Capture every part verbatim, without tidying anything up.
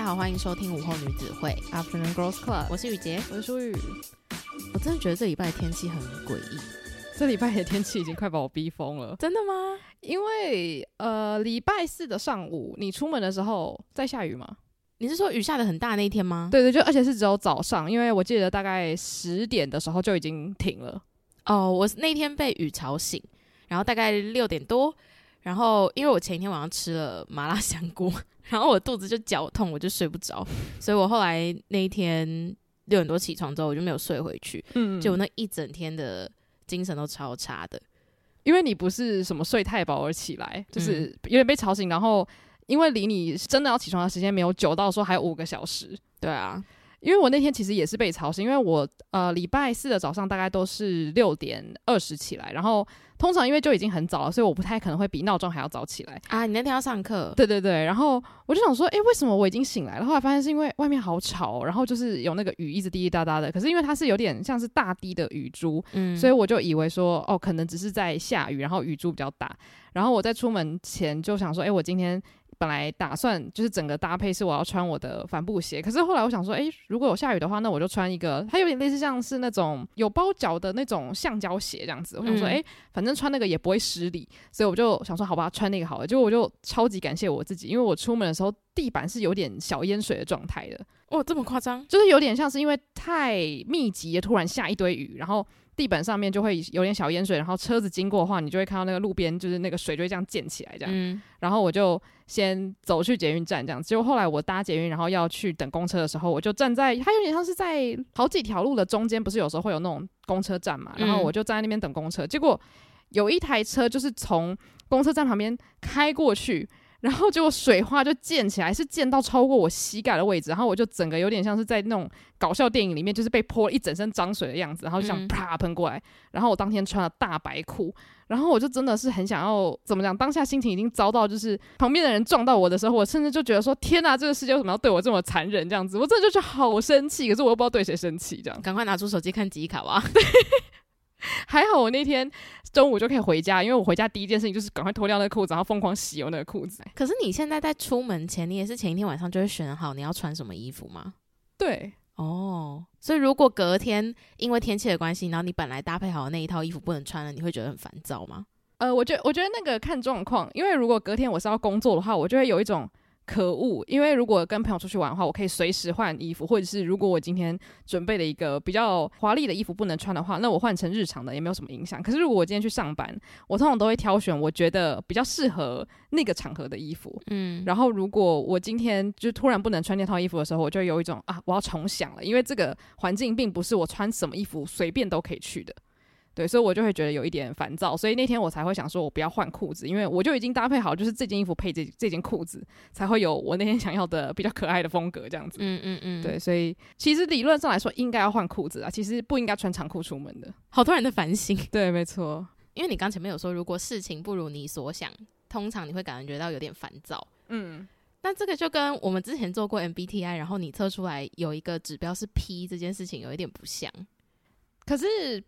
好，欢迎收听午后女子会 Afternoon Girls Club， 我是雨洁， 我是舒雨。 我真的觉得这礼拜天气很诡异， 这礼拜的天气已经快把我逼疯了。 真的吗？ 因为呃，礼拜四的上午你出门的时候在下雨吗？ 你是说雨下的很大那一天吗？ 对对，就而且是只有早上，因为我记得大概十点的时候就已经停了。 哦，我那天被雨吵醒，然后大概六点多，然后因为我前一天晚上吃了麻辣香锅，然后我肚子就绞痛，我就睡不着，所以我后来那一天六点多起床之后，我就没有睡回去。嗯，结果那一整天的精神都超差的， 因为你不是什么睡太饱而起来，就是有点被吵醒，然后因为离你真的要起床的时间没有久到说还有五个小时。 对啊。 因为我那天其实也是被吵醒，因为我呃礼拜四的早上大概都是六点二十起来，然后通常因为就已经很早了，所以我不太可能会比闹钟还要早起来啊。你那天要上课？ 对对对，然后我就想说，哎，为什么我已经醒来了？后来发现是因为外面好吵，然后就是有那个雨一直滴滴答答的，可是因为它是有点像是大滴的雨珠，嗯，所以我就以为说，哦，可能只是在下雨，然后雨珠比较大。然后我在出门前就想说，哎，我今天本来打算就是整个搭配是我要穿我的帆布鞋，可是后来我想说，哎，如果有下雨的话，那我就穿一个它有点类似像是那种有包脚的那种橡胶鞋这样子。我想说，哎、嗯，反正穿那个也不会失礼，所以我就想说，好吧，穿那个好了。结果我就超级感谢我自己，因为我出门的时候地板是有点小淹水的状态的。 哦，这么夸张？ 就是有点像是因为太密集，突然下一堆雨，然后地板上面就会有点小淹水，然后车子经过的话，你就会看到那个路边就是那个水就会这样溅起来这样、嗯、然后我就先走去捷运站这样，结果后来我搭捷运然后要去等公车的时候，我就站在它有点像是在好几条路的中间，不是有时候会有那种公车站嘛，然后我就站在那边等公车、嗯、结果有一台车就是从公车站旁边开过去，然后结果水花就溅起来，是溅到超过我膝盖的位置，然后我就整个有点像是在那种搞笑电影里面，就是被泼了一整身脏水的样子，然后就像啪喷过来、嗯、然后我当天穿了大白裤，然后我就真的是很想要怎么讲，当下心情已经糟到就是旁边的人撞到我的时候，我甚至就觉得说天哪，这个世界为什么要对我这么残忍这样子，我真的就觉得好生气，可是我又不知道对谁生气这样， 赶快拿出手机看记忆卡吧。 对，还好我那天中午就可以回家，因为我回家第一件事情就是赶快脱掉那个裤子，然后疯狂洗我那个裤子。 可是你现在在出门前，你也是前一天晚上就会选好你要穿什么衣服吗？ 对。 哦，所以如果隔天因为天气的关系，然后你本来搭配好的那一套衣服不能穿了，你会觉得很烦躁吗？ 呃，我觉得我觉得那个看状况，因为如果隔天我是要工作的话，我就会有一种可恶，因为如果跟朋友出去玩的话，我可以随时换衣服，或者是如果我今天准备了一个比较华丽的衣服不能穿的话，那我换成日常的也没有什么影响。可是如果我今天去上班，我通常都会挑选我觉得比较适合那个场合的衣服。嗯，然后如果我今天就突然不能穿那套衣服的时候，我就有一种啊，我要重想了，因为这个环境并不是我穿什么衣服随便都可以去的。对，所以我就会觉得有一点烦躁，所以那天我才会想说我不要换裤子，因为我就已经搭配好，就是这件衣服配这这件裤子，才会有我那天想要的比较可爱的风格这样子。嗯嗯嗯，对，所以其实理论上来说应该要换裤子啊，其实不应该穿长裤出门的。 好多人的反省。 对，没错， 因为你刚前面有说，如果事情不如你所想，通常你会感觉到有点烦躁。嗯，那这个就跟我们之前做过 M B T I， 然后你测出来有一个指标是 P 这件事情有一点不像。 可是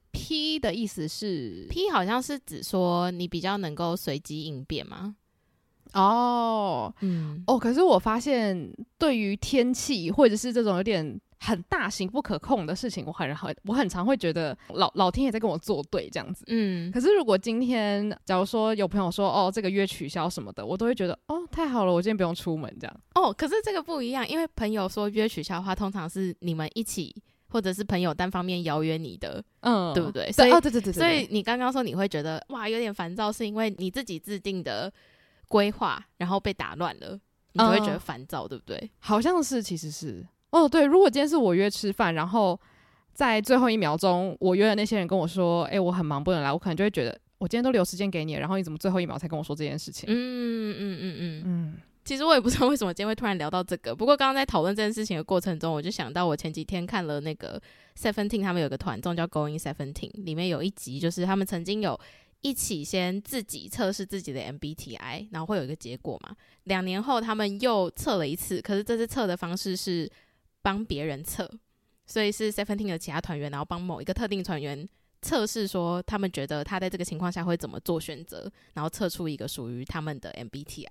P 的意思是 P 好像是指说你比较能够随机应变吗？ 哦，嗯，哦，可是我发现对于天气或者是这种有点很大型不可控的事情，我很很我很常会觉得老老天爷在跟我作对这样子。嗯，可是如果今天假如说有朋友说哦这个约取消什么的，我都会觉得哦太好了，我今天不用出门这样。 哦，可是这个不一样，因为朋友说约取消的话，通常是你们一起。或者是朋友单方面邀约你的，嗯，对不对？所以， 哦，对对对对， 所以你刚刚说你会觉得哇有点烦躁，是因为你自己制定的规划，然后被打乱了，你就会觉得烦躁，嗯，对不对？ 好像是，其实是，哦，对。如果今天是我约吃饭，然后在最后一秒钟，我约的那些人跟我说，哎，我很忙不能来，我可能就会觉得，我今天都留时间给你了，然后你怎么最后一秒才跟我说这件事情？嗯嗯嗯嗯嗯。 其实我也不知道为什么今天会突然聊到这个，不过刚刚在讨论这件事情的过程中，我就想到我前几天看了那个 Seventeen 他们有个团综叫 Going Seventeen， 里面有一集就是他们曾经有一起先自己测试自己的 M B T I， 然后会有一个结果嘛，两年后他们又测了一次，可是这次测的方式是帮别人测，所以是 Seventeen 的其他团员然后帮某一个特定团员测试说他们觉得他在这个情况下会怎么做选择，然后测出一个属于他们的 M B T I。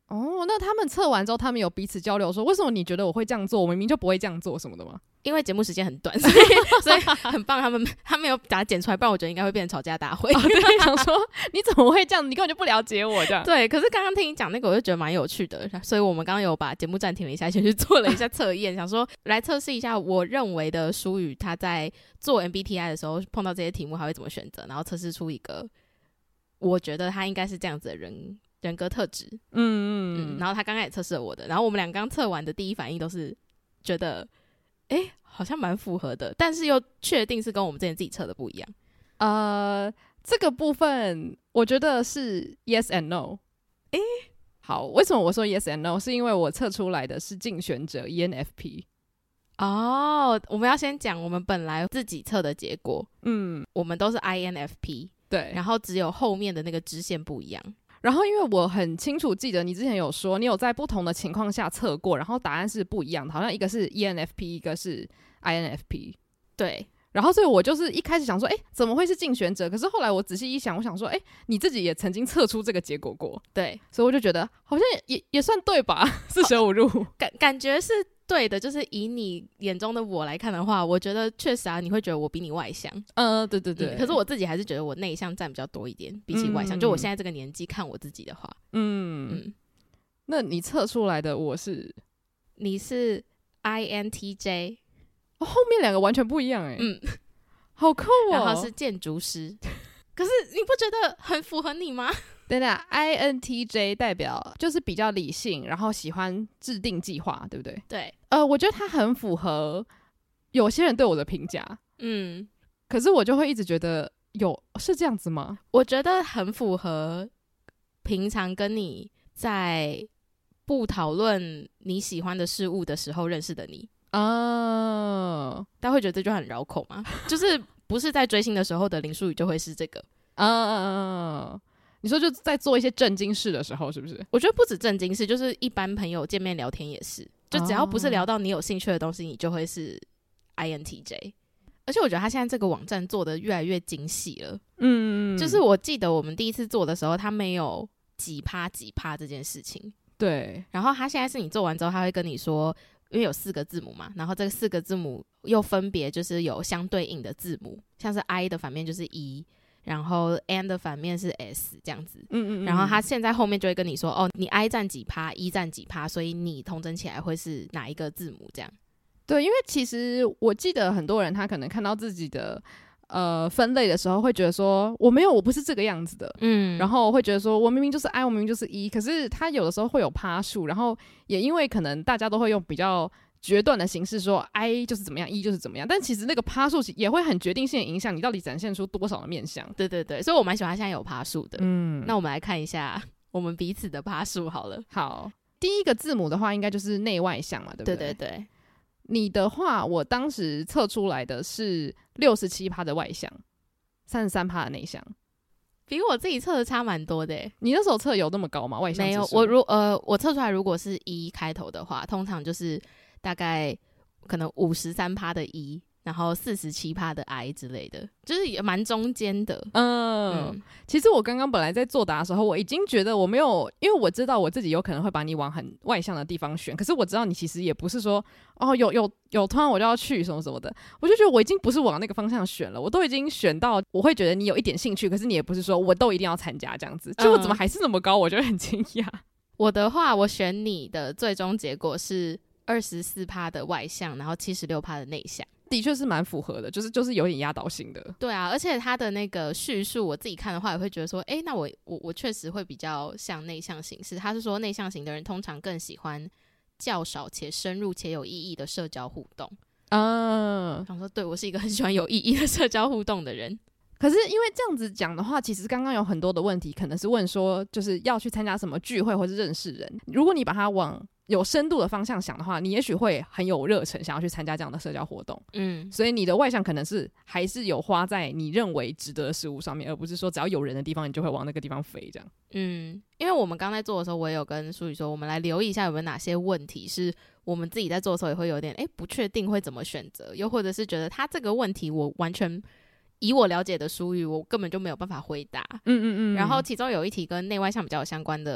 哦，那他们测完之后，他们有彼此交流说，为什么你觉得我会这样做，我明明就不会这样做什么的吗？ 因为节目时间很短，所以所以很棒，他们他没有把它剪出来，不然我觉得应该会变成吵架大会。 哦、对，想说你怎么会这样？你根本就不了解我这样。 对，可是刚刚听你讲那个，我就觉得蛮有趣的，所以我们刚刚有把节目暂停了一下，先去做了一下测验，想说来测试一下我认为的舒宇他在做 M B T I 的时候碰到这些题目他会怎么选择，然后测试出一个我觉得他应该是这样子的人人格特质。嗯嗯嗯。然后他刚刚也测试了我的，然后我们俩刚测完的第一反应都是觉得，哎、欸。好像蛮符合的，但是又确定是跟我们之前自己测的不一样。 呃，这个部分我觉得是 yes and no。诶、欸，好，为什么我说 yes and no？ 是因为我测出来的是竞选者 E N F P。 哦，我们要先讲我们本来自己测的结果。嗯，我们都是 I N F P。 对， 然后只有后面的那个支线不一样。 然后因为我很清楚记得你之前有说你有在不同的情况下测过，然后答案是不一样的，好像一个是 E N F P， 一个是 I N F P。 对， 然后所以我就是一开始想说，哎，怎么会是竞选者？可是后来我仔细一想，我想说，哎，你自己也曾经测出这个结果过。 对， 所以我就觉得好像 也, 也, 也算对吧，四舍五入感感觉是对的。就是以你眼中的我来看的话，我觉得确实啊，你会觉得我比你外向。 嗯、呃，对对对、 嗯。可是我自己还是觉得我内向占比较多一点，比起外向。嗯、就我现在这个年纪看我自己的话，嗯嗯。那你测出来的我是？ 你是 I N T J。 哦、后面两个完全不一样哎、欸。嗯，好酷哦。 然后是建筑师。可是你不觉得很符合你吗？ 等等 ，I N T J 代表就是比较理性，然后喜欢制定计划，对不对？ 对。 呃，我觉得它很符合有些人对我的评价。嗯。可是我就会一直觉得，有是这样子吗？ 我觉得很符合平常跟你在不讨论你喜欢的事物的时候认识的你。哦，大家会觉得这就很绕口吗？就是不是在追星的时候的林书宇就会是这个。 啊，你说就在做一些正经事的时候，是不是？ 我觉得不止正经事，就是一般朋友见面聊天也是，就只要不是聊到你有兴趣的东西，你就会是 I N T J。而且我觉得他现在这个网站做的越来越精细了。嗯，就是我记得我们第一次做的时候，他没有几趴几趴这件事情。 对。 然后他现在是你做完之后，他会跟你说。因为有四个字母嘛，然后这四个字母又分别就是有相对应的字母，像是 I 的反面就是 E， 然后 N 的反面是 S 这样子。嗯嗯嗯。然后他现在后面就会跟你说，哦，你 I 占几趴 ，E 占几趴，所以你统整起来会是哪一个字母这样。 对，因为其实我记得很多人他可能看到自己的呃分类的时候，会觉得说我没有，我不是这个样子的。嗯。然后会觉得说我明明就是 I， 我明明就是 E， 可是他有的时候会有趴数，然后也因为可能大家都会用比较决断的形式说 I 就是怎么样 E 就是怎么样，但其实那个趴数也会很决定性的影响你到底展现出多少的面向。 对对对，所以我蛮喜欢现在有趴数的。嗯，那我们来看一下我们彼此的趴数好了。 好，第一个字母的话应该就是内外向嘛，对不对？ 对对对。 你的话我当时测出来的是 六十七趴 的外向， 三十三趴 的内向， 比我自己测的差蛮多的耶。 你那时候测有那么高吗？外向指数？ 没有，我如呃我测出来如果是一开头的话，通常就是大概可能 五十三趴 的 E， 然后 四十七趴 的 I 之类的，就是也蛮中间的。 嗯, 嗯其实我刚刚本来在作答的时候，我已经觉得我没有，因为我知道我自己有可能会把你往很外向的地方选，可是我知道你其实也不是说哦有有有突然我就要去什么什么的，我就觉得我已经不是往那个方向选了，我都已经选到我会觉得你有一点兴趣，可是你也不是说我都一定要参加这样子，就我怎么还是那么高，我就很惊讶。 我的话，我选你的最终结果是 二十四趴 的外向，然后 七十六趴 的内向。 的确是蛮符合的，就是就是有点压倒性的。 对啊，而且他的那个叙述，我自己看的话也会觉得说，哎，那我我我确实会比较像内向型。是他是说内向型的人通常更喜欢较少且深入且有意义的社交互动。啊，想说对，我是一个很喜欢有意义的社交互动的人。 可是因为这样子讲的话，其实刚刚有很多的问题可能是问说就是要去参加什么聚会或是认识人，如果你把它往有深度的方向想的话，你也许会很有热忱想要去参加这样的社交活动。嗯，所以你的外向可能是还是有花在你认为值得的事物上面，而不是说只要有人的地方你就会往那个地方飞这样。 嗯，因为我们刚才做的时候，我也有跟舒宇说，我们来留意一下有没有哪些问题是我们自己在做的时候也会有点哎不确定会怎么选择，又或者是觉得他这个问题我完全以我了解的舒宇我根本就没有办法回答。嗯嗯嗯。然后其中有一题跟内外向比较有相关的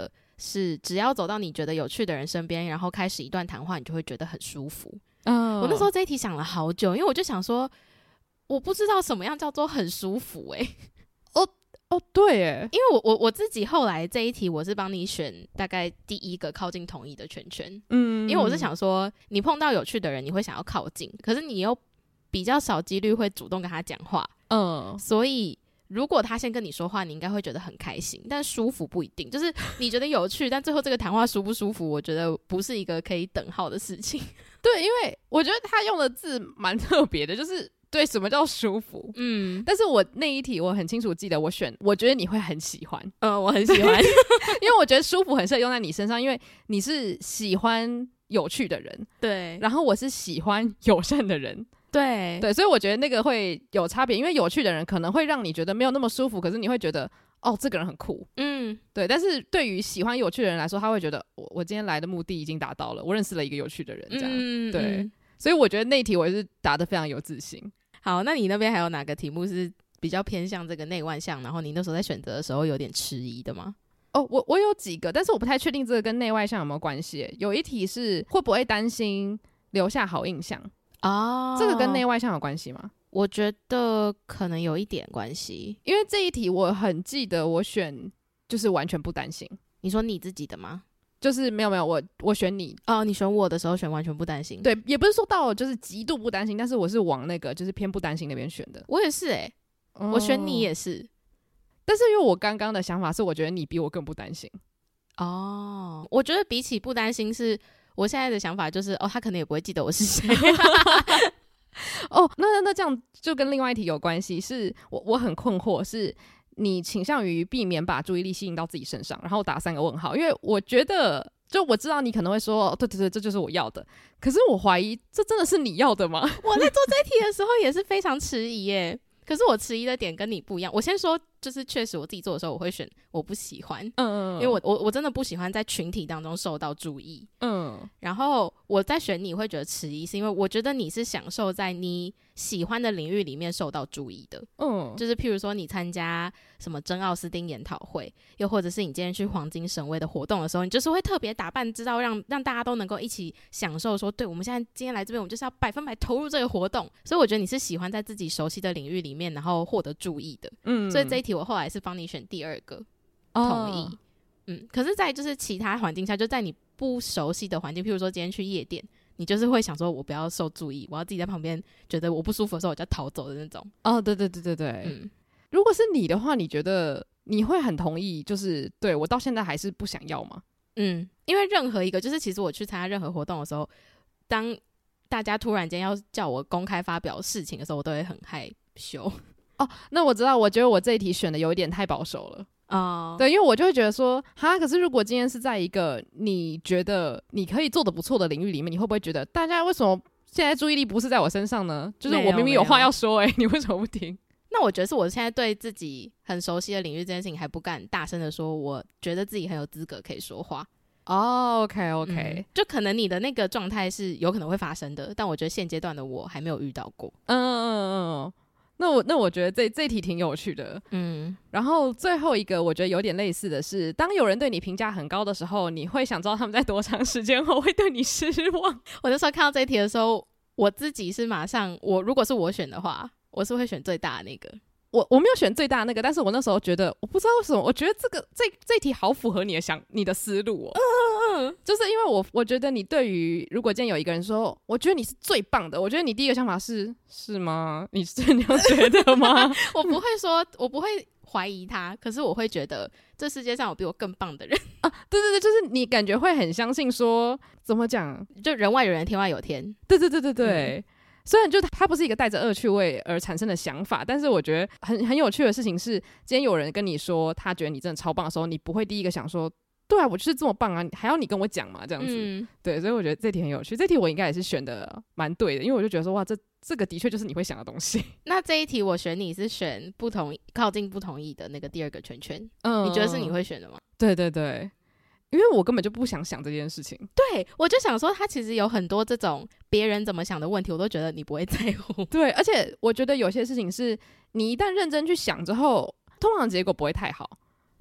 是只要走到你觉得有趣的人身边，然后开始一段谈话，你就会觉得很舒服。 嗯， 我那时候这一题想了好久，因为我就想说我不知道什么样叫做很舒服欸。 哦哦，对耶， 因为我我我自己后来这一题我是帮你选大概第一个靠近同意的圈圈。嗯，因为我是想说你碰到有趣的人你会想要靠近，可是你又比较少几率会主动跟他讲话。嗯，所以如果他先跟你说话，你应该会觉得很开心，但舒服不一定。就是你觉得有趣，但最后这个谈话舒不舒服，我觉得不是一个可以等号的事情。 对，因为我觉得他用的字蛮特别的，就是对什么叫舒服。嗯，但是我那一题我很清楚记得我选，我觉得你会很喜欢。 嗯，我很喜欢， 因为我觉得舒服很适合用在你身上，因为你是喜欢有趣的人， 对， 然后我是喜欢友善的人。 对对，所以我觉得那个会有差别，因为有趣的人可能会让你觉得没有那么舒服，可是你会觉得哦，这个人很酷。嗯，对。但是对于喜欢有趣的人来说，他会觉得我我今天来的目的已经达到了，我认识了一个有趣的人，这样。嗯，对。嗯，所以我觉得那一题我是答得非常有自信。 好，那你那边还有哪个题目是比较偏向这个内外向，然后你那时候在选择的时候有点迟疑的吗？ 哦，我我有几个，但是我不太确定这个跟内外向有没有关系。有一题是会不会担心留下好印象。哦，这个跟内外向有关系吗？ 我觉得可能有一点关系， 因为这一题我很记得我选就是完全不担心。 你说你自己的吗？ 就是没有没有，我我选你哦，你选我的时候选完全不担心。 对，也不是说到就是极度不担心，但是我是往那个就是偏不担心那边选的。 我也是欸，哦，我选你也是， 但是因为我刚刚的想法是，我觉得你比我更不担心。 哦，我觉得比起不担心是。我现在的想法就是，哦，他可能也不会记得我是谁。 哦，那那这样就跟另外一题有关系，是我我很困惑，是你倾向于避免把注意力吸引到自己身上，然后打三个问号，因为我觉得，就我知道你可能会说，哦，对对对，这就是我要的，可是我怀疑这真的是你要的吗？ 我在做这一题的时候也是非常迟疑耶，可是我迟疑的点跟你不一样。我先说，就是确实我自己做的时候，我会选我不喜欢，嗯嗯，因为我我我真的不喜欢在群体当中受到注意，嗯。然后我在选你会觉得迟疑，是因为我觉得你是享受在你喜欢的领域里面受到注意的，嗯，就是譬如说你参加什么珍奥斯汀研讨会，又或者是你今天去黄金神威的活动的时候，你就是会特别打扮，知道让让大家都能够一起享受说，对，我们现在今天来这边，我们就是要百分百投入这个活动。所以我觉得你是喜欢在自己熟悉的领域里面，然后获得注意的，嗯。所以这一题我后来是帮你选第二个，同意，哦，嗯。可是在就是其他环境下，就在你不熟悉的环境，譬如说今天去夜店，你就是会想说我不要受注意，我要自己在旁边觉得我不舒服的时候我就要逃走的那种。 哦，对对对对对，嗯。如果是你的话，你觉得你会很同意就是对我到现在还是不想要吗？ 嗯，因为任何一个就是其实我去参加任何活动的时候，当大家突然间要叫我公开发表事情的时候，我都会很害羞。 哦，那我知道，我觉得我这一题选的有一点太保守了。哦，对，因为我就会觉得说，哈，可是如果今天是在一个你觉得你可以做的不错的领域里面，你会不会觉得大家为什么现在注意力不是在我身上呢？就是我明明有话要说，欸，你为什么不听？ 那我觉得是我现在对自己很熟悉的领域这件事情还不敢大声的说，我觉得自己很有资格可以说话。 哦， OK OK，嗯， 就可能你的那个状态是有可能会发生的，但我觉得现阶段的我还没有遇到过。嗯嗯嗯，那我那我觉得这这题挺有趣的。嗯，然后最后一个我觉得有点类似的是，当有人对你评价很高的时候，你会想知道他们在多长时间后会对你失望。 我那时候看到这一题的时候，我自己是马上，我如果是我选的话，我是会选最大的那个。 我我没有选最大的那个，但是我那时候觉得，我不知道为什么，我觉得这个这这题好符合你的想你的思路哦。嗯嗯嗯，就是因为我我觉得你对于如果今天有一个人说，我觉得你是最棒的，我觉得你第一个想法是是吗？你是这样觉得吗？ 我不会说，我不会怀疑他，可是我会觉得这世界上有比我更棒的人啊！对对对，就是你感觉会很相信说，怎么讲， 就人外有人，天外有天。 对对对对对。嗯，虽然就它不是一个带着恶趣味而产生的想法，但是我觉得很很有趣的事情是，今天有人跟你说他觉得你真的超棒的时候，你不会第一个想说，对啊，我就是这么棒啊，还要你跟我讲嘛，这样子。嗯，对，所以我觉得这题很有趣，这题我应该也是选的蛮对的，因为我就觉得说，哇，这这个的确就是你会想的东西。 那这一题我选你是选不同靠近不同意的那个第二个圈圈，嗯，你觉得是你会选的吗？ 对对对。因为我根本就不想想这件事情。 对，我就想说他其实有很多这种别人怎么想的问题，我都觉得你不会在乎。 对，而且我觉得有些事情是你一旦认真去想之后，通常结果不会太好。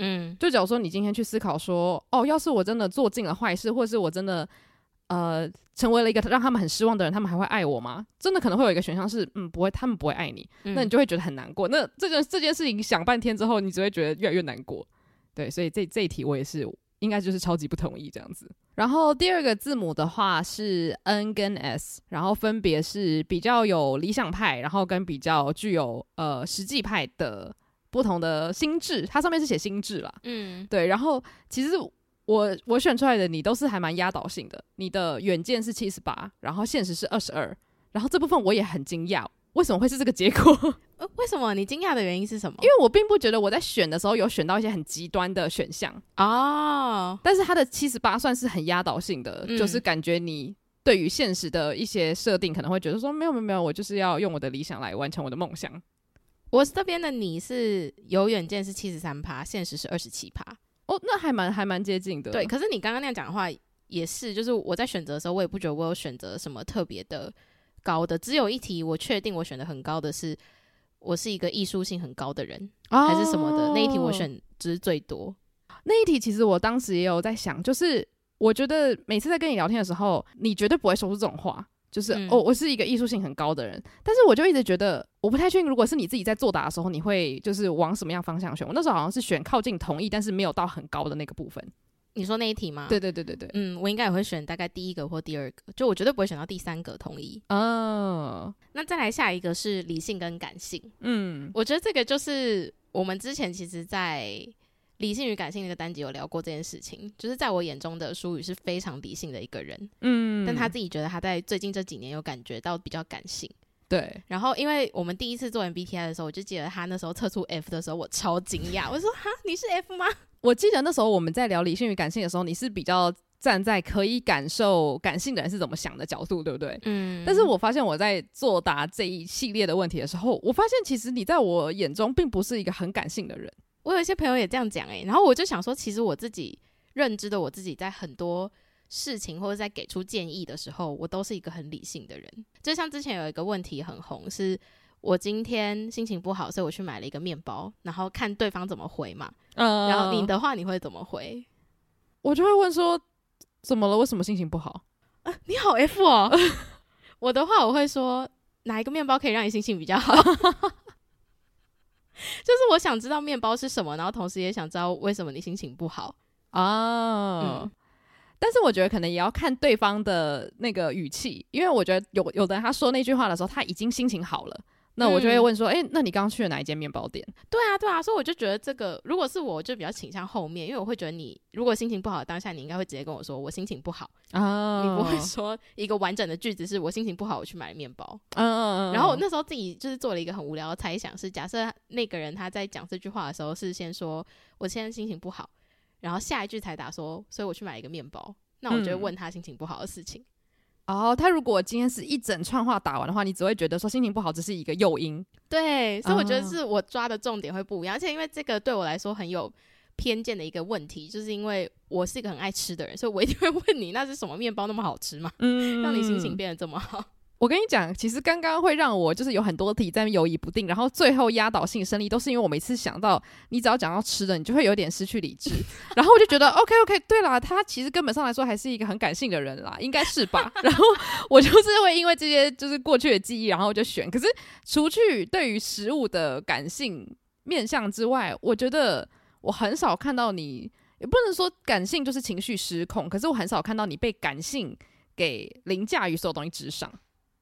嗯，就假如说你今天去思考说，哦，要是我真的做尽了坏事，或者是我真的呃成为了一个让他们很失望的人，他们还会爱我吗？真的可能会有一个选项是，嗯，不会，他们不会爱你，嗯、那你就会觉得很难过。那这件这件事情想半天之后，你只会觉得越来越难过。对，所以这这一题我也是应该就是超级不同意这样子。然后第二个字母的话是 N 跟 S， 然后分别是比较有理想派，然后跟比较具有呃实际派的不同的心智，它上面是写心智啦，嗯，对。然后其实我我选出来的你都是还蛮压倒性的，你的远见是七十八，然后现实是二十二，然后这部分我也很惊讶，为什么会是这个结果？ 呃、为什么？你惊讶的原因是什么？ 因为我并不觉得我在选的时候有选到一些很极端的选项哦，但是它的七十八算是很压倒性的、嗯，就是感觉你对于现实的一些设定可能会觉得说没有没有没有，我就是要用我的理想来完成我的梦想。 我这边的你是有远见是七十三趴，现实是二十七趴。 哦，那还蛮还蛮接近的。 对，可是你刚刚那样讲的话也是，就是我在选择的时候，我也不觉得我有选择什么特别的高的，只有一题我确定我选的很高的是我是一个艺术性很高的人、哦、还是什么的，那一题我选值最多。 那一题其实我当时也有在想，就是我觉得每次在跟你聊天的时候，你绝对不会说出这种话，就是、嗯、哦，我是一个艺术性很高的人，但是我就一直觉得我不太确定，如果是你自己在作答的时候，你会就是往什么样方向选？我那时候好像是选靠近同意，但是没有到很高的那个部分。 你说那一题吗？ 对对对对对， 嗯，我应该也会选大概第一个或第二个，就我绝对不会选到第三个同意。哦，那再来下一个是理性跟感性。嗯，我觉得这个就是我们之前其实在理性与感性那个单集有聊过这件事情，就是在我眼中的舒宇是非常理性的一个人，嗯，但他自己觉得他在最近这几年有感觉到比较感性。 对， 然后因为我们第一次做 M B T I 的时候，我就记得他那时候测出 F 的时候，我超惊讶，我说哈，你是 F 吗？ 我记得那时候我们在聊理性与感性的时候，你是比较站在可以感受感性的人是怎么想的角度，对不对？嗯。但是我发现我在作答这一系列的问题的时候，我发现其实你在我眼中并不是一个很感性的人。 我有一些朋友也这样讲欸，然后我就想说，其实我自己认知的我自己在很多事情或者在给出建议的时候，我都是一个很理性的人。就像之前有一个问题很红，是我今天心情不好，所以我去买了一个面包，然后看对方怎么回嘛。嗯，然后你的话你会怎么回？ 我就会问说怎么了，为什么心情不好？ 啊，你好 F 哦。我的话我会说哪一个面包可以让你心情比较好。就是我想知道面包是什么，然后同时也想知道为什么你心情不好啊、嗯。 但是我觉得可能也要看对方的那个语气，因为我觉得有有的人他说那句话的时候他已经心情好了，那我就会问说哎、嗯欸，那你刚刚去了哪一间面包店？ 对啊对啊，所以我就觉得这个如果是我，我就比较倾向后面，因为我会觉得你如果心情不好的当下，你应该会直接跟我说我心情不好啊，你不会说一个完整的句子是我心情不好我去买面包。嗯嗯嗯。然后我那时候自己就是做了一个很无聊的猜想，是假设那个人他在讲这句话的时候是先说我现在心情不好，然后下一句才打说所以我去买一个面包，那我就会问他心情不好的事情。 嗯、哦，他如果今天是一整串话打完的话，你只会觉得说心情不好只是一个诱因。 对，所以我觉得是我抓的重点会不一样、哦、而且因为这个对我来说很有偏见的一个问题，就是因为我是一个很爱吃的人，所以我一定会问你那是什么面包那么好吃吗？嗯，让你心情变得这么好。 我跟你讲，其实刚刚会让我就是有很多题在犹疑不定，然后最后压倒性胜利，都是因为我每次想到你只要讲到吃的，你就会有点失去理智。然后我就觉得 OK OK， 对啦，他其实根本上来说还是一个很感性的人啦，应该是吧。然后我就是会因为这些就是过去的记忆，然后我就选。可是除去对于食物的感性面向之外，我觉得我很少看到你，也不能说感性就是情绪失控，可是我很少看到你被感性给凌驾于所有东西之上。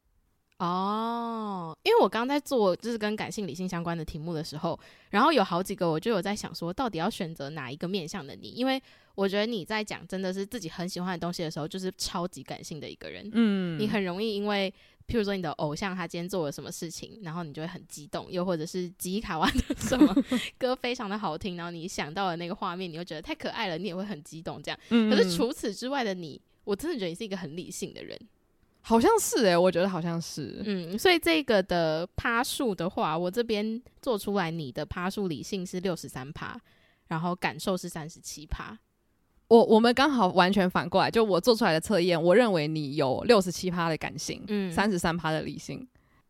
哦，因为我刚刚在做就是跟感性理性相关的题目的时候，然后有好几个我就有在想说到底要选择哪一个面向的你，因为我觉得你在讲真的是自己很喜欢的东西的时候就是超级感性的一个人。嗯，你很容易因为譬如说你的偶像他今天做了什么事情，然后你就会很激动，又或者是吉伊卡哇的什么歌非常的好听，然后你想到了那个画面你又觉得太可爱了，你也会很激动这样。嗯，可是除此之外的你，我真的觉得你是一个很理性的人。 好像是耶、欸、我觉得好像是。 嗯，所以这个的趴数的话，我这边做出来你的趴数理性是六十三趴，然后感受是三十七趴。 我我们刚好完全反过来，就我做出来的测验，我认为你有六十七趴的感性，嗯，三十三趴的理性。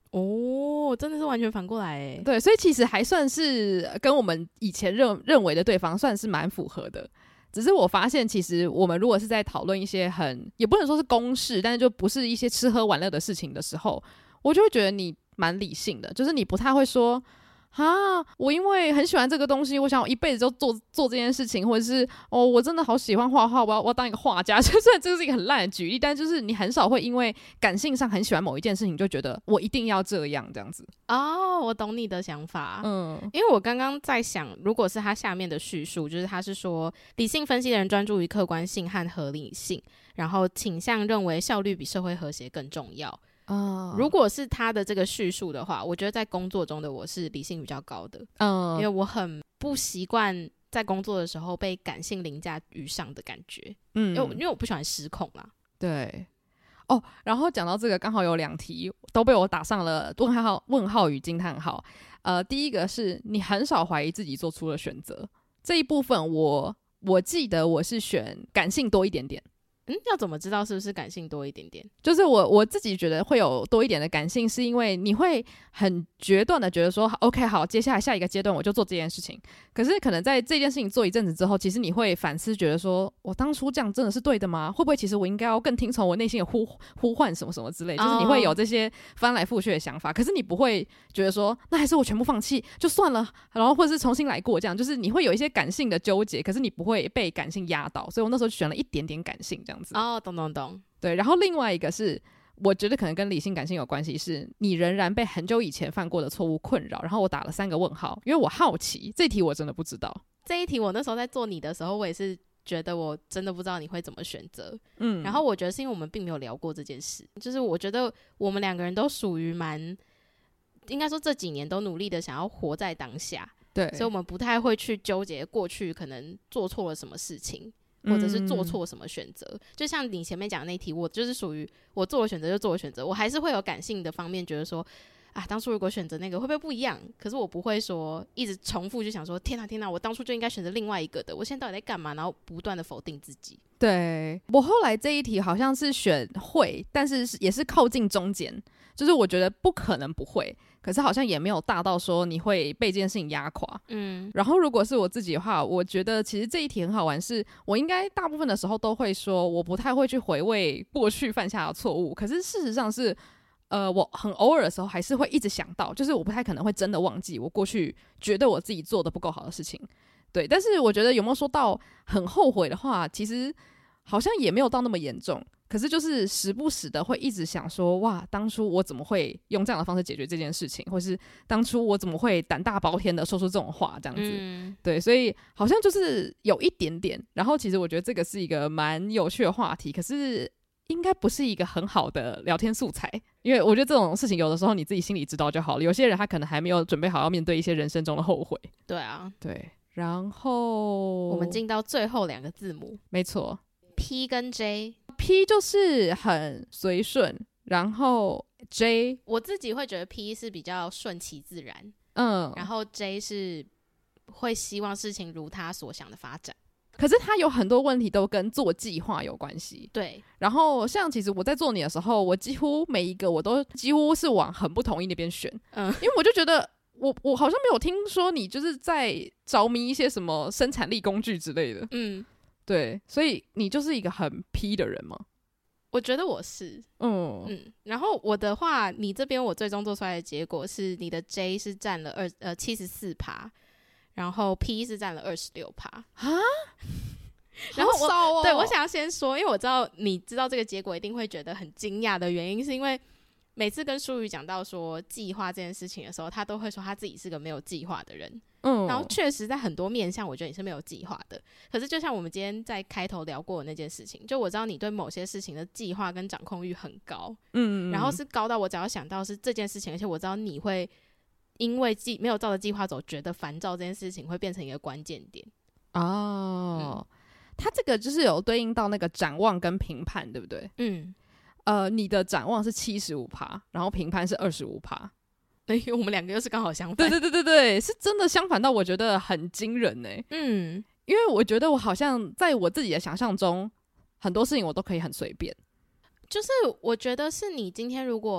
哦，真的是完全反过来诶。 对，所以其实还算是跟我们以前认认为的对方算是蛮符合的。只是我发现，其实我们如果是在讨论一些很也不能说是公事，但是就不是一些吃喝玩乐的事情的时候，我就会觉得你蛮理性的，就是你不太会说啊，我因为很喜欢这个东西，我想我一辈子就做做这件事情，或者是哦，我真的好喜欢画画，我要我要当一个画家。就虽然这是一个很烂的举例，但就是你很少会因为感性上很喜欢某一件事情，就觉得我一定要这样这样子。 哦，我懂你的想法。 嗯， 因为我刚刚在想，如果是他下面的叙述，就是他是说理性分析的人专注于客观性和合理性，然后倾向认为效率比社会和谐更重要。 哦， 如果是他的这个叙述的话，我觉得在工作中的我是理性比较高的，嗯，因为我很不习惯在工作的时候被感性凌驾于上的感觉，嗯，因为因为我不喜欢失控啦。 对，哦，然后讲到这个，刚好有两题都被我打上了问号、问号与惊叹号。呃，第一个是你很少怀疑自己做出了选择，这一部分我我记得我是选感性多一点点。 嗯，要怎么知道是不是感性多一点点？ 就是我我自己觉得会有多一点的感性，是因为你会很决断的觉得说 OK 好，接下来下一个阶段我就做这件事情。可是可能在这件事情做一阵子之后，其实你会反思，觉得说我当初这样真的是对的吗？会不会其实我应该要更听从我内心的呼呼唤什么什么之类，就是你会有这些翻来覆去的想法。可是你不会觉得说那还是我全部放弃就算了，然后或者是重新来过这样，就是你会有一些感性的纠结，可是你不会被感性压倒。所以我那时候就选了一点点感性这样。 哦，懂懂懂。 对，然后另外一个是我觉得可能跟理性感性有关系，是你仍然被很久以前犯过的错误困扰。然后我打了三个问号，因为我好奇，这题我真的不知道。 这一题我那时候在做你的时候，我也是觉得我真的不知道你会怎么选择。 嗯， 然后我觉得是因为我们并没有聊过这件事，就是我觉得我们两个人都属于蛮，应该说这几年都努力的想要活在当下。 对， 所以我们不太会去纠结过去可能做错了什么事情，或者是做错什么选择、嗯、就像你前面讲的那题，我就是属于我做了选择就做了选择，我还是会有感性的方面觉得说啊，当初如果选择那个会不会不一样，可是我不会说一直重复就想说天哪天哪，我当初就应该选择另外一个的，我现在到底在干嘛，然后不断的否定自己。 对，我后来这一题好像是选会，但是也是靠近中间，就是我觉得不可能不会，可是好像也没有大到说你会被这件事情压垮。嗯，然后如果是我自己的话，我觉得其实这一题很好玩，是我应该大部分的时候都会说我不太会去回味过去犯下的错误，可是事实上是呃，我很偶尔的时候还是会一直想到，就是我不太可能会真的忘记我过去觉得我自己做的不够好的事情。对，但是我觉得有没有说到很后悔的话，其实好像也没有到那么严重，可是就是时不时的会一直想说，哇，当初我怎么会用这样的方式解决这件事情，或是当初我怎么会胆大包天的说出这种话这样子、嗯、对，所以好像就是有一点点。然后其实我觉得这个是一个蛮有趣的话题，可是应该不是一个很好的聊天素材，因为我觉得这种事情有的时候你自己心里知道就好了，有些人他可能还没有准备好要面对一些人生中的后悔。 对啊， 对，然后我们进到最后两个字母， 没错， P 跟 J。 P 就是很随顺，然后 J 我自己会觉得 P 是比较顺其自然， 嗯， 然后 J 是会希望事情如他所想的发展， 可是他有很多问题都跟做计划有关系。 对， 然后像其实我在做你的时候，我几乎每一个我都几乎是往很不同意那边选，嗯，因为我就觉得我我好像没有听说你就是在着迷一些什么生产力工具之类的，嗯，对，所以你就是一个很 P 的人吗？ 我觉得我是，嗯嗯，然后我的话，你这边我最终做出来的结果是，你的 J 是占了二呃七十四趴，然后 P 是占了二十六趴啊。然后我、 好少哦、 对，我想要先说，因为我知道你知道这个结果一定会觉得很惊讶的原因，是因为每次跟舒宇讲到说计划这件事情的时候，他都会说他自己是个没有计划的人。嗯，然后确实在很多面向我觉得你是没有计划的，可是就像我们今天在开头聊过的那件事情，就我知道你对某些事情的计划跟掌控欲很高，嗯，然后是高到我只要想到是这件事情，而且我知道你会因为计没有照着计划走觉得烦躁，这件事情会变成一个关键点。 哦、嗯，他这个就是有对应到那个展望跟评判，对不对？嗯，呃，你的展望是七十五趴，然后评判是二十五趴。 因为我们两个又是刚好相反。 对对对对对，是真的相反到我觉得很惊人欸。嗯，因为我觉得我好像在我自己的想象中，很多事情我都可以很随便。 就是我觉得是你今天如果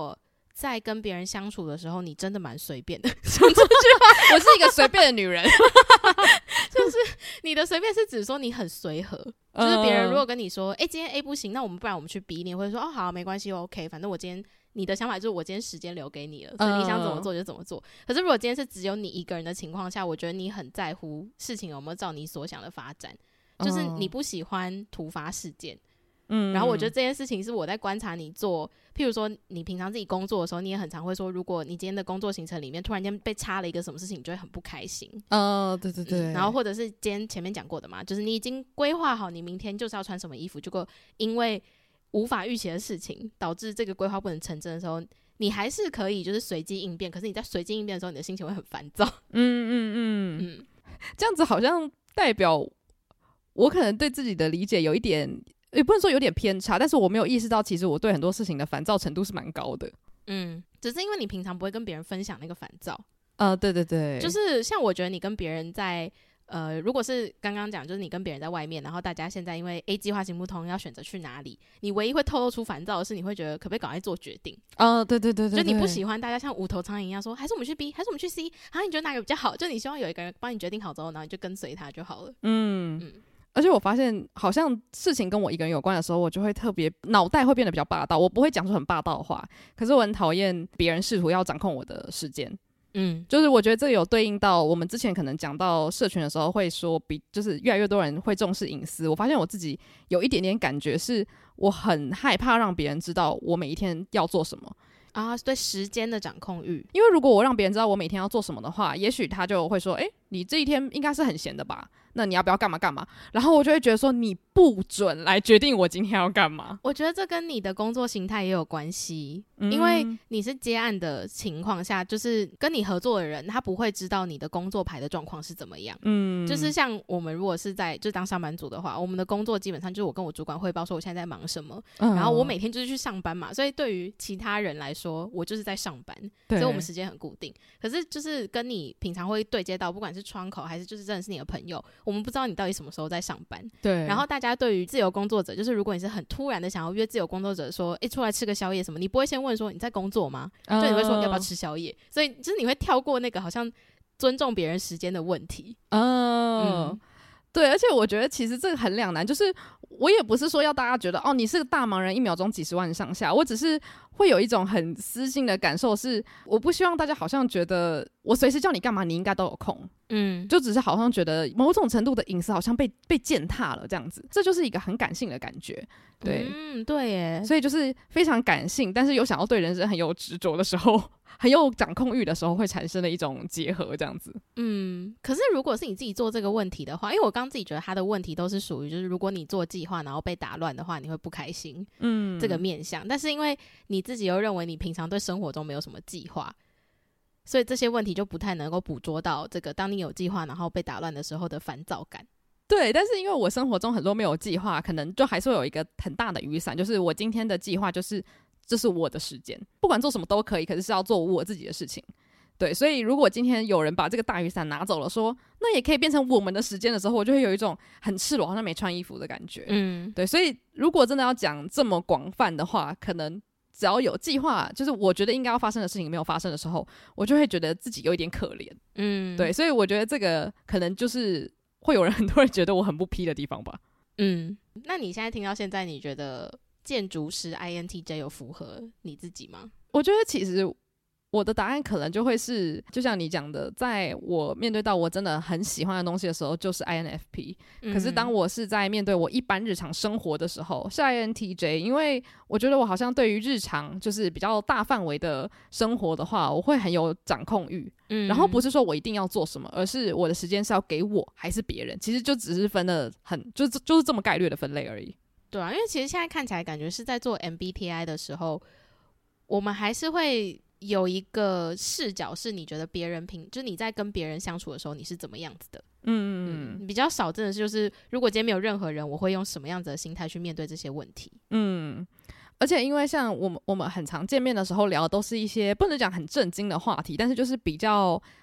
在跟别人相处的时候，你真的蛮随便的。 我是一个随便的女人， 就是你的随便是指说你很随和， 嗯、 就是别人如果跟你说，哎、欸，今天 A 不行，那我们不然我们去 B， 你会说哦好，没关系 ，OK， 反正我今天你的想法就是我今天时间留给你了，所以你想怎么做就怎么做。嗯、可是如果今天是只有你一个人的情况下，我觉得你很在乎事情有没有照你所想的发展，就是你不喜欢突发事件。嗯，然后我觉得这件事情是我在观察你做，譬如说你平常自己工作的时候，你也很常会说，如果你今天的工作行程里面突然间被插了一个什么事情，你就会很不开心。 哦，对对对、 嗯。然后或者是今天前面讲过的嘛，就是你已经规划好你明天就是要穿什么衣服，结果因为无法预期的事情导致这个规划不能成真的时候，你还是可以就是随机应变，可是你在随机应变的时候，你的心情会很烦躁。嗯嗯嗯嗯，这样子好像代表我可能对自己的理解有一点。也不能说有点偏差，但是我没有意识到其实我对很多事情的烦躁程度是蛮高的。 嗯，只是因为你平常不会跟别人分享那个烦躁。 呃，对对对， 就是像我觉得你跟别人在呃，如果是刚刚讲就是你跟别人在外面，然后大家现在因为 A 计划行不通要选择去哪里，你唯一会透露出烦躁的是你会觉得可不可以赶快做决定。 哦，对对对 对, 对， 就你不喜欢大家像无头苍蝇一样说还是我们去 B 还是我们去 C， 然后你觉得哪个比较好，就你希望有一个人帮你决定好之后，然后你就跟随他就好了。嗯嗯， 而且我发现好像事情跟我一个人有关的时候，我就会特别脑袋会变得比较霸道，我不会讲出很霸道的话，可是我很讨厌别人试图要掌控我的时间。嗯，就是我觉得这有对应到我们之前可能讲到社群的时候会说比就是越来越多人会重视隐私，我发现我自己有一点点感觉是我很害怕让别人知道我每一天要做什么啊，对时间的掌控欲。 因为如果我让别人知道我每天要做什么的话，也许他就会说，哎、欸，你这一天应该是很闲的吧，那你要不要干嘛干嘛，然后我就会觉得说你不准来决定我今天要干嘛。 我觉得这跟你的工作形态也有关系、嗯、因为你是接案的情况下，就是跟你合作的人他不会知道你的工作排的状况是怎么样。嗯，就是像我们如果是在就当上班族的话，我们的工作基本上就是我跟我主管汇报说我现在在忙什么、嗯、然后我每天就是去上班嘛，所以对于其他人来说我就是在上班，所以我们时间很固定。可是就是跟你平常会对接到不管是窗口还是就是真的是你的朋友，我们不知道你到底什么时候在上班。对，然后大家对于自由工作者，就是如果你是很突然的想要约自由工作者说，哎、欸，出来吃个宵夜什么，你不会先问说你在工作吗？就你会说要不要吃宵夜，所以就是你会跳过那个好像尊重别人时间的问题。 哦、嗯，对，而且我觉得其实这个很两难，就是我也不是说要大家觉得哦你是个大忙人，一秒钟几十万上下，我只是会有一种很私心的感受是，我不希望大家好像觉得我随时叫你干嘛你应该都有空。嗯，就只是好像觉得某种程度的隐私好像被被践踏了这样子，这就是一个很感性的感觉。对， 嗯，对耶， 所以就是非常感性，但是又想要对人生很有执着的时候，很有掌控欲的时候，会产生的一种结合这样子。 嗯，可是如果是你自己做这个问题的话，因为我刚自己觉得他的问题都是属于就是如果你做计划然后被打乱的话，你会不开心。嗯，这个面向，但是因为你自己又认为你平常对生活中没有什么计划，所以这些问题就不太能够捕捉到这个当你有计划然后被打乱的时候的烦躁感。 对，但是因为我生活中很多没有计划，可能就还是会有一个很大的雨伞，就是我今天的计划就是这是我的时间，不管做什么都可以，可是是要做我自己的事情。对，所以如果今天有人把这个大雨伞拿走了，说那也可以变成我们的时间的时候，我就会有一种很赤裸好像没穿衣服的感觉。嗯，对，所以如果真的要讲这么广泛的话，可能只要有计划，就是我觉得应该要发生的事情没有发生的时候，我就会觉得自己有一点可怜。嗯，对，所以我觉得这个可能就是会有人很多人觉得我很不 P 的地方吧。 嗯，那你现在听到现在，你觉得建筑师 I N T J 有符合你自己吗？ 我觉得其实我的答案可能就会是就像你讲的，在我面对到我真的很喜欢的东西的时候就是 I N F P、嗯、可是当我是在面对我一般日常生活的时候是 I N T J， 因为我觉得我好像对于日常就是比较大范围的生活的话我会很有掌控欲、嗯、然后不是说我一定要做什么，而是我的时间是要给我还是别人，其实就只是分了很就就是这么概略的分类而已。 对啊，因为其实现在看起来感觉是在做 M B T I 的时候我们还是会有一个视角是你觉得别人平就是你在跟别人相处的时候你是怎么样子的。嗯嗯，比较少真的是就是如果今天没有任何人我会用什么样子的心态去面对这些问题。 嗯，而且因为像我们我们很常见面的时候聊的都是一些不能讲很正经的话题，但是就是比较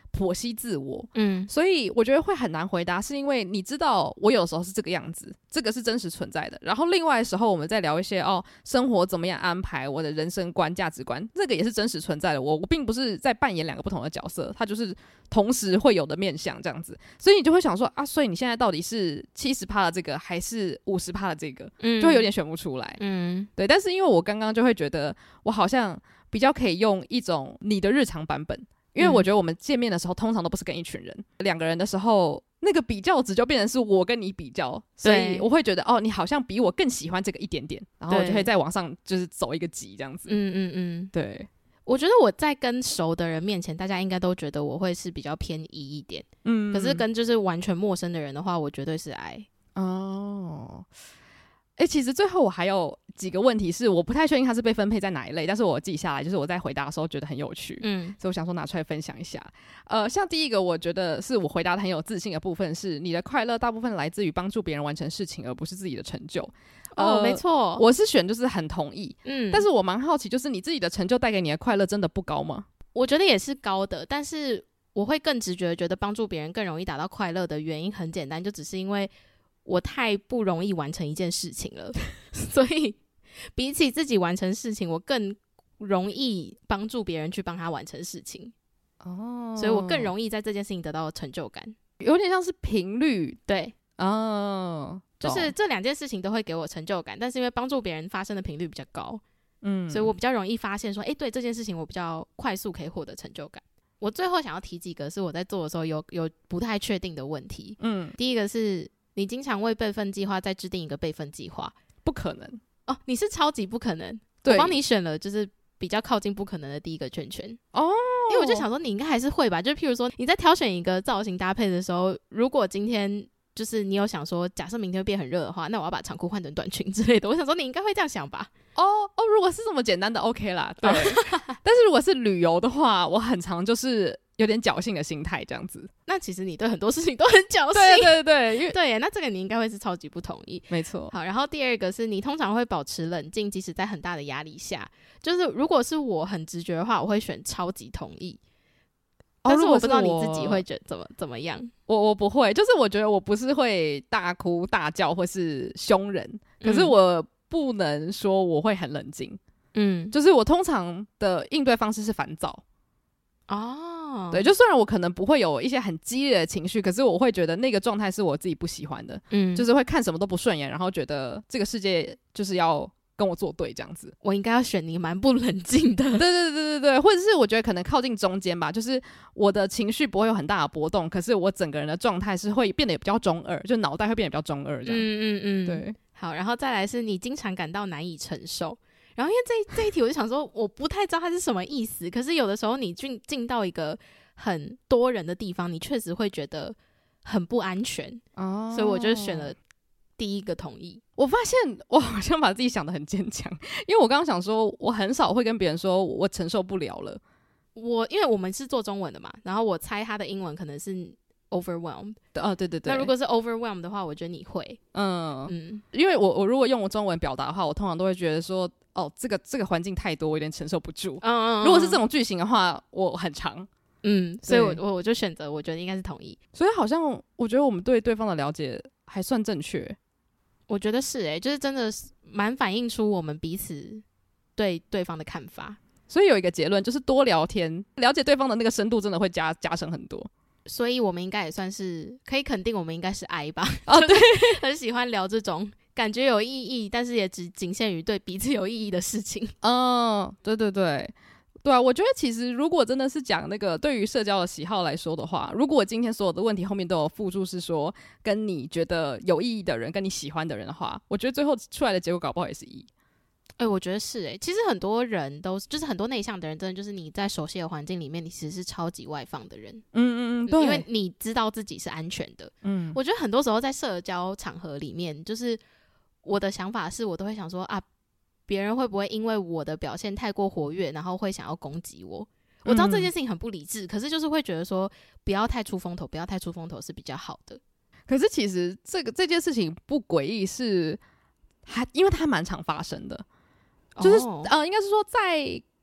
剖析自我， 嗯， 所以我觉得会很难回答，是因为你知道我有时候是这个样子，这个是真实存在的。然后另外的时候，我们再聊一些哦，生活怎么样安排，我的人生观、价值观，这个也是真实存在的。我我并不是在扮演两个不同的角色，它就是同时会有的面向这样子。所以你就会想说啊，所以你现在到底是七十趴的这个，还是五十趴的这个？嗯，就会有点选不出来。嗯，对。但是因为我刚刚就会觉得，我好像比较可以用一种你的日常版本。因为我觉得我们见面的时候通常都不是跟一群人，两个人的时候那个比较值就变成是我跟你比较，所以我会觉得哦，你好像比我更喜欢这个一点点，然后我就会再往上就是走一个级这样子。嗯嗯嗯，对。 我觉得我在跟熟的人面前，大家应该都觉得我会是比较偏 E 一点，嗯，可是跟就是完全陌生的人的话，我绝对是 I。 哦。哎、欸，其实最后我还有几个问题是我不太确定它是被分配在哪一类，但是我记下来，就是我在回答的时候觉得很有趣，嗯，所以我想说拿出来分享一下。呃，像第一个，我觉得是我回答的很有自信的部分是，你的快乐大部分来自于帮助别人完成事情，而不是自己的成就。 哦，呃、没错， 我是选就是很同意，嗯，但是我蛮好奇，就是你自己的成就带给你的快乐真的不高吗？ 我觉得也是高的，但是我会更直觉觉得帮助别人更容易达到快乐的原因很简单，就只是因为我太不容易完成一件事情了，所以比起自己完成事情，我更容易帮助别人去帮他完成事情。哦，所以我更容易在这件事情得到成就感， 有点像是频率。 对，哦，就是这两件事情都会给我成就感，但是因为帮助别人发生的频率比较高，嗯，所以我比较容易发现说，哎、欸，对这件事情我比较快速可以获得成就感。我最后想要提几个是我在做的时候有有不太确定的问题。嗯，第一个是你经常为备份计划再制定一个备份计划， 不可能哦，你是超级不可能。我帮你选了就是比较靠近不可能的第一个圈圈哦，因为我就想说你应该还是会吧，就譬如说你在挑选一个造型搭配的时候，如果今天就是你有想说假设明天会变很热的话，那我要把长裤换成短裙之类的，我想说你应该会这样想吧。 哦哦，如果是这么简单的 OK 啦，对。但是如果是旅游的话，我很常就是有点侥幸的心态这样子。 那其实你对很多事情都很侥幸。 对对对，因为对耶，那这个你应该会是超级不同意。 没错。 好，然后第二个是你通常会保持冷静，即使在很大的压力下。就是如果是我很直觉的话，我会选超级同意。哦、但是我不知道你自己会觉得怎么怎么样。 我我不会，就是我觉得我不是会大哭大叫或是凶人，可是我不能说我会很冷静。嗯，就是我通常的应对方式是烦躁。哦，对，就虽然我可能不会有一些很激烈的情绪，可是我会觉得那个状态是我自己不喜欢的。嗯，就是会看什么都不顺眼，然后觉得这个世界就是要跟我作对这样子。 我应该要选你蛮不冷静的。 对对对对对，或者是我觉得可能靠近中间吧，就是我的情绪不会有很大的波动，可是我整个人的状态是会变得比较中二，就脑袋会变得比较中二这样。嗯嗯嗯，对。 好，然后再来是你经常感到难以承受。然后因为这这一题我就想说我不太知道它是什么意思，可是有的时候你进进到一个很多人的地方，你确实会觉得很不安全。哦，所以我就选了第一个同意。 我发现我好像把自己想得很坚强，因为我刚刚想说我很少会跟别人说我承受不了了。 我因为我们是做中文的嘛，然后我猜他的英文可能是overwhelmed。 哦，对对对。 那如果是 overwhelmed 的话，我觉得你会。嗯嗯，因为我我如果用我中文表达的话，我通常都会觉得说，哦，这个这个环境太多，我有点承受不住。嗯嗯嗯。如果是这种句型的话，我很长。 嗯，所以我我我就选择，我觉得应该是同意。 所以好像我觉得我们对对方的了解还算正确。 我觉得是诶、欸，就是真的是蛮反映出我们彼此对对方的看法。 所以有一个结论，就是多聊天，了解对方的那个深度真的会加加深很多。 所以我们应该也算是可以肯定，我们应该是 I 吧？哦，对，很喜欢聊这种感觉有意义，但是也只仅限于对彼此有意义的事情。 嗯，对对对。对啊，我觉得其实如果真的是讲那个对于社交的喜好来说的话，如果我今天所有的问题后面都有附注是说跟你觉得有意义的人跟你喜欢的人的话，我觉得最后出来的结果搞不好也是一。 哎、欸，我觉得是哎、欸，其实很多人都就是很多内向的人，真的就是你在熟悉的环境里面，你其实是超级外放的人。嗯嗯嗯，对，因为你知道自己是安全的。嗯，我觉得很多时候在社交场合里面，就是我的想法是我都会想说啊，别人会不会因为我的表现太过活跃，然后会想要攻击我？我知道这件事情很不理智，嗯、可是就是会觉得说不要太出风头，不要太出风头是比较好的。 可是其实这个这件事情不诡异，是还因为它蛮常发生的。就是、哦、呃，应该是说在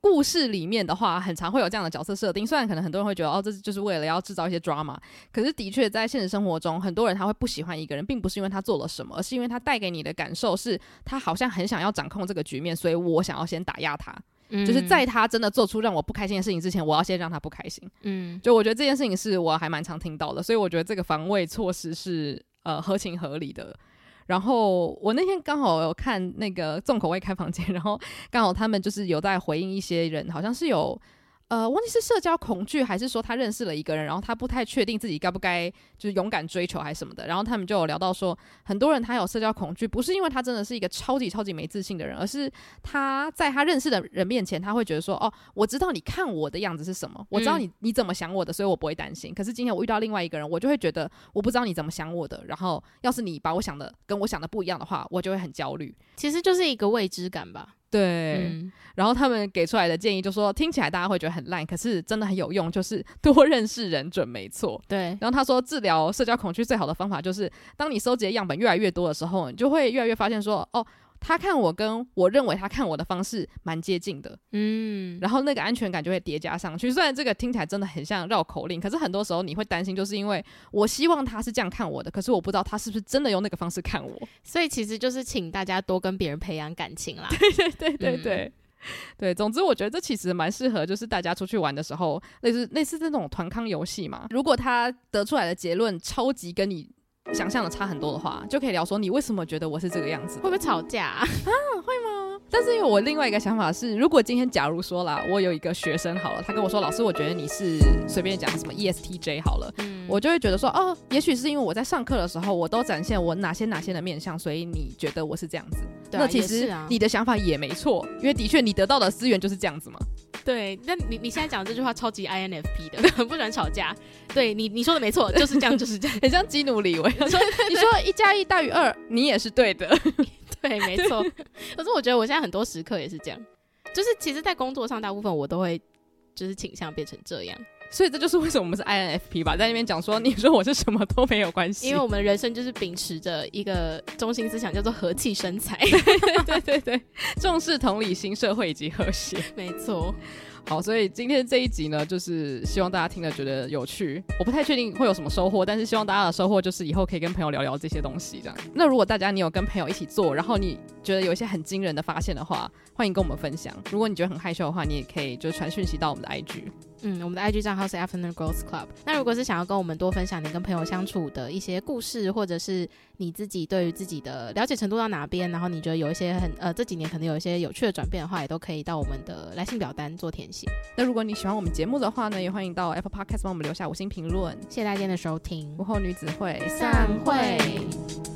故事里面的话很常会有这样的角色设定，虽然可能很多人会觉得哦这就是为了要制造一些 drama， 可是的确在现实生活中很多人他会不喜欢一个人，并不是因为他做了什么，而是因为他带给你的感受是他好像很想要掌控这个局面，所以我想要先打压他，嗯，就是在他真的做出让我不开心的事情之前，我要先让他不开心。嗯，就我觉得这件事情是我还蛮常听到的，所以我觉得这个防卫措施是呃合情合理的。然后我那天刚好有看那个重口味开房间，然后刚好他们就是有在回应一些人，好像是有呃，忘记是社交恐惧还是说他认识了一个人，然后他不太确定自己该不该就是勇敢追求还是什么的，然后他们就有聊到说很多人他有社交恐惧不是因为他真的是一个超级超级没自信的人，而是他在他认识的人面前他会觉得说哦，我知道你看我的样子是什么，我知道你你怎么想我的，所以我不会担心，可是今天我遇到另外一个人，我就会觉得我不知道你怎么想我的，然后要是你把我想的跟我想的不一样的话，我就会很焦虑。 其实就是一个未知感吧。 对、嗯，然后他们给出来的建议就说听起来大家会觉得很烂，可是真的很有用，就是多认识人准没错。 对， 然后他说治疗社交恐惧最好的方法就是当你收集的样本越来越多的时候，你就会越来越发现说哦，他看我跟我认为他看我的方式蛮接近的，嗯，然后那个安全感就会叠加上去。虽然这个听起来真的很像绕口令，可是很多时候你会担心，就是因为我希望他是这样看我的，可是我不知道他是不是真的用那个方式看我， 所以其实就是请大家多跟别人培养感情啦。 对对对对对、嗯，对，总之我觉得这其实蛮适合，就是大家出去玩的时候，类似类似这种团康游戏嘛。如果他得出来的结论超级跟你想象的差很多的话，就可以聊说你为什么觉得我是这个样子， 会不会吵架啊？ 啊会吗？但是因为我另外一个想法是，如果今天假如说啦，我有一个学生好了，他跟我说老师我觉得你是随便讲什么 E S T J 好了、嗯、我就会觉得说哦，也许是因为我在上课的时候我都展现我哪些哪些的面向，所以你觉得我是这样子、啊、那其实你的想法也没错，因为的确你得到的资源就是这样子嘛。 对，那你你现在讲这句话超级 I N F P 的，很不喜欢吵架。对你你说的没错，就是这样就是这样， 很像基努里维他说你说一加一大于二，你也是对的。 对，没错。可是我觉得我现在很多时刻也是这样，就是其实在工作上大部分我都会就是倾向变成这样， 所以这就是为什么我们是 I N F P 吧，在那边讲说你说我是什么都没有关系， 因为我们人生就是秉持着一个中心思想叫做和气生财。 对对对对，重视同理心、社会以及和谐。 没错。 好，所以今天这一集呢，就是希望大家听了觉得有趣，我不太确定会有什么收获，但是希望大家的收获就是以后可以跟朋友聊聊这些东西这样。那如果大家你有跟朋友一起做，然后你觉得有一些很惊人的发现的话，欢迎跟我们分享。如果你觉得很害羞的话，你也可以就传讯息到我们的 I G。 嗯，我们的 I G 账号是 Afternoon Girls Club。那如果是想要跟我们多分享你跟朋友相处的一些故事，或者是你自己对于自己的了解程度到哪边，然后你觉得有一些很呃这几年可能有一些有趣的转变的话，也都可以到我们的来信表单做填写。 那如果你喜欢我们节目的话呢，也欢迎到 Apple Podcast 帮我们留下五星评论。 谢谢大家的收听， 午后女子会散会。